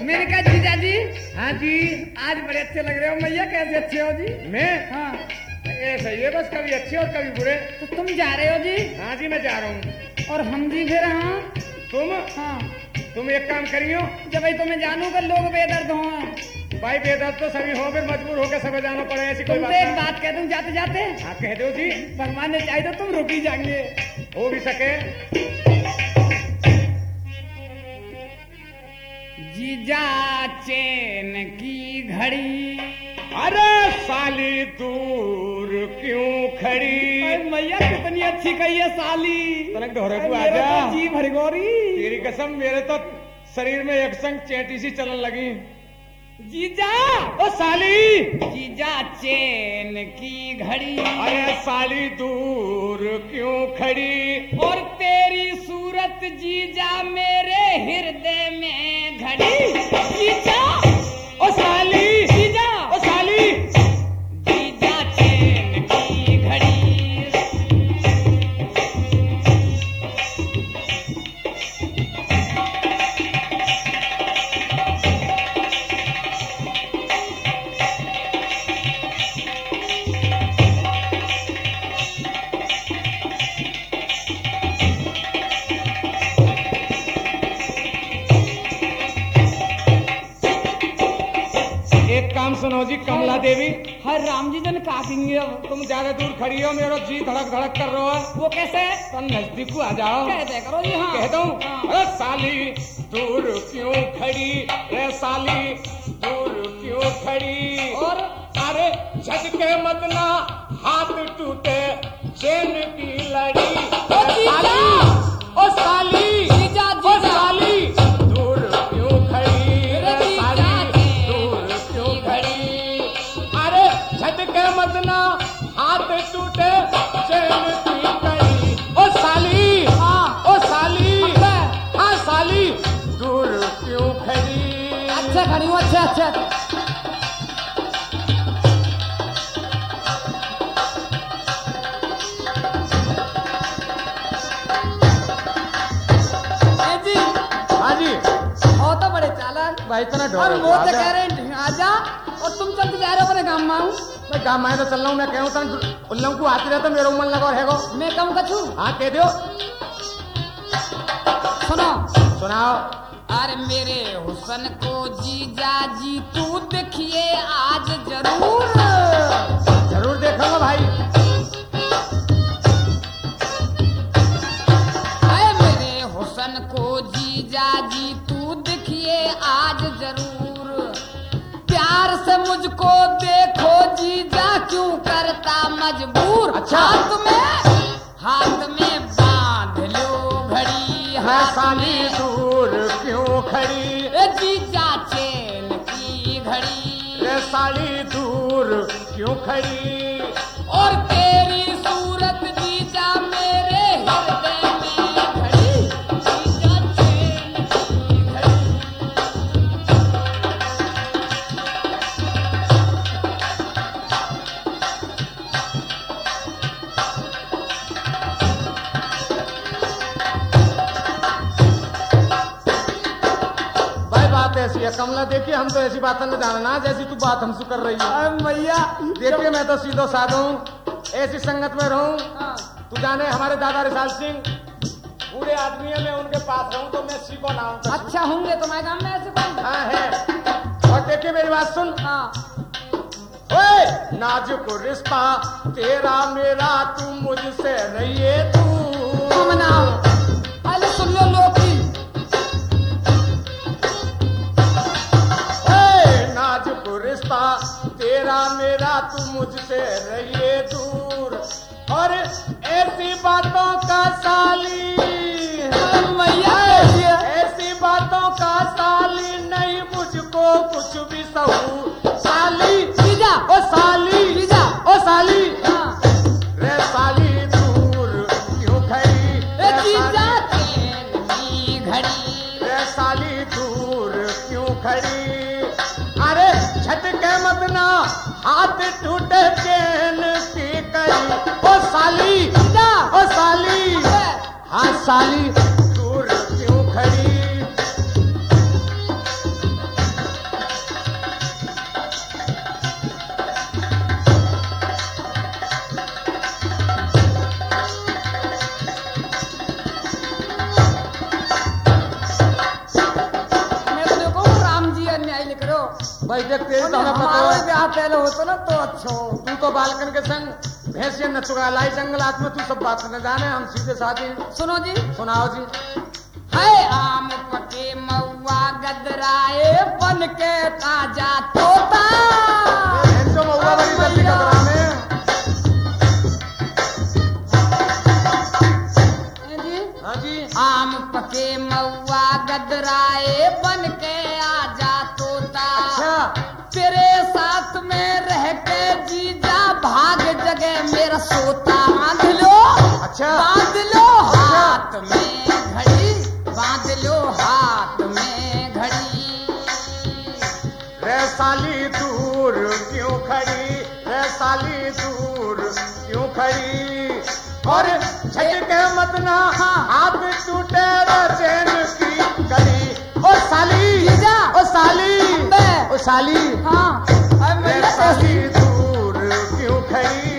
मैंने कहा जीजा जी। हाँ जी। आज बड़े अच्छे लग रहे हो मैया, कैसे अच्छे हो जी? मैं? हाँ ऐसा ही है, बस कभी अच्छे और कभी बुरे। तो तुम जा रहे हो जी? हाँ जी मैं जा रहा हूँ। और हम जी फिर? हाँ तुम? हाँ तुम एक काम करियो, जब भाई तुम्हें जानू कर लोग बेदर्द हो। भाई बेदर्द तो सभी हो, फिर मजबूर होकर सब जाना पड़े, ऐसी कोई तुमसे बात एक नहीं। बात कह दूं जाते जाते? आप कह दो जी। भगवान ने चाहे तो तुम रुक ही जाएंगे। हो भी सके। जीजा चैन की घड़ी। अरे साली दूर क्यों खड़ी? अरे मैया कितनी अच्छी कही है साली। तनक ढोरे को मेरा आजा। तो जी भरगोरी। तेरी कसम, मेरे तो शरीर में एक संग चेटी सी चलन लगी। जीजा ओ साली। जीजा चैन की घड़ी। अरे साली दूर क्यों खड़ी? और तेरी सूरत जीजा मेरे हृदय में घड़ी। जीजा ओ साली। जीजा ओ साली। जीजा चैन की घड़ी। एक काम सुनो जी, कमला देवी, हर राम जी जन काटेंगे अब। तुम ज्यादा दूर खड़ी हो, मेरा जी धड़क धड़क कर रहा है। वो कैसे? तो नजदीक को आ जाओ। कहते करो जी। हाँ कह दूं? हाँ। अरे साली दूर क्यों खड़ी? रे साली दूर क्यों खड़ी? और अरे झटके मत ना हाथ टूटे चैन की लड़ी। ओ जीजा! ओ साली। जीजा ओ जीजा साली दूर क्यों खड़ी? अरे रे जीजा साली के दूर क्यों खड़ी? अरे झटके मत ना हाथ टूटे चैन की लड़ी। ओ साली। हाँ ओ साली। अब्बे। हाँ साली दूर क्यों खड़ी? अच्छा खड़ी हूँ। अच्छा अच्छा ए जी हाँ जी। हो तो बड़े चालाक। भाई इतना और डर वो तो कह रहे हैं आजा, और तुम चलते जा रहे हो अपने गाँव में। आऊं मैं काम मैं तो चल रहा हूँ। मैं कहूँ तन उल्लम को आते रहते मेरा मन लगा है गो। मैं कम कछू। हाँ कह दो। सुनो सुनाओ। अरे मेरे हुसन को जीजा जी तू देखिए आज जरूर। जरूर देखूंगा भाई। अरे मेरे हुसन को जीजा जी तू देखिए आज जरूर। प्यार से मुझको देखो जीजा क्यों करता मजबूर। अच्छा। हाथ में बांध लो घड़ी। मैं साली दूर क्यों खड़ी? ए जीजा चैन की घड़ी। रे साली दूर क्यों खड़ी? और तेरी सूरत जीजा मेरे हृदय में घड़ी। जीजा चैन की घड़ी। भाई बात ऐसी है कमला, देखिए हम तो ऐसी बात न जानना जैसी तू बात हमसे कर रही है। अरे मैया देखिए मैं तो सीधो साधा हूँ, ऐसी संगत में रहूं। हाँ। तू जाने हमारे दादा रिसाल सिंह बूढ़े आदमी है, मैं उनके पास रहूं तो मैं सीखो ना हूं। अच्छा होंगे तुम्हारे गाँव में ऐसे कोई? हाँ है। और देखिए मेरी बात सुन। हाँ ओए नाजुक रिश्ता तेरा मेरा, तू मुझसे रहिए तू। तुम ना पहले सुन लो लोकी। नाजुक रिश्ता तेरा मेरा, तू मुझसे रहिए दूर। और ऐसी बातों का साली, मैया ऐसी बातों का साली नहीं मुझको कुछ भी सहू। साली जीजा ओ साली। जीजा ओ साली। हाँ। रे साली दूर क्यों खड़ी? ए जीजा चैन की घड़ी। रे साली दूर क्यों खड़ी? अरे झटके मत ना हाथ टूटे चैन की कड़ी। ओ साली। जीजा ओ साली। हाँ साली दूर क्यों खड़ी? भाई देख तेरी तो हमें पता हमारे है ब्याह पहले होतो ना तो अच्छो। तू तो बालकन के संग भैंसिया न चुका लाई जंगलात में तू सब बात न जाने हम सीधे साधे हैं। सुनो जी, सुनाओ जी। है आम पके मऊआ गदराए बन के ताजा तोता। भैंसों मऊआ बड़ी जल्दी कतरा में जी हाँ जी आम पके मऊआ गदराए बन के आजा तोता। अच्छा तेरे साथ में रह के जीजा भाग जगह मेरा सोता। बांध लो, अच्छा बांध लो हाथ में घड़ी, बांध लो हाथ में घड़ी। रे साली दूर क्यों खड़ी रे साली दूर क्यों खड़ी और झटके मत ना हाथ टूटे रे चैन की कड़ी। ओ साली जीजा। ओ साली अम्बे। ओ साली हाँ अब रे मैं साली दूर क्यों खड़ी।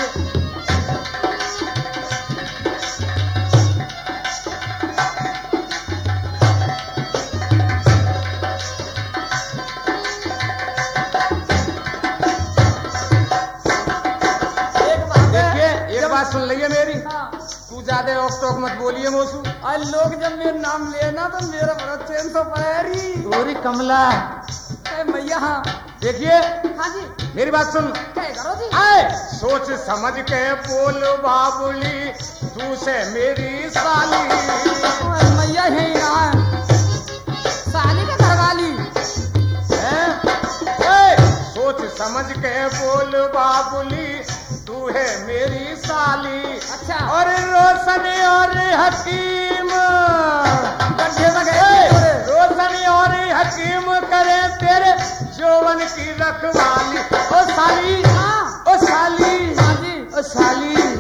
एक बात सुन लिये मेरी तू ज्यादा ऑफ टॉक मत बोलिए मोसू। आज लोग जब मेरा नाम लेना तो मेरा बड़ा चैन तो पैरी। गोरी कमला मैया हाँ देखिए हाँ जी मेरी बात सुन। क्या करो जी? आए सोच समझ के बोल बाबुली तू से मेरी साली। मैया है ना साली का घरवाली। हैं? ए, सोच समझ के बोल बाबुली तू है मेरी साली। अच्छा और रोशनी और हकीम गड्ढे में ए, गए रोशनी और हकीम करे तेरे जौवन की रखवाली। ओ साली हाँ ओ साली हाँ जी ओ साली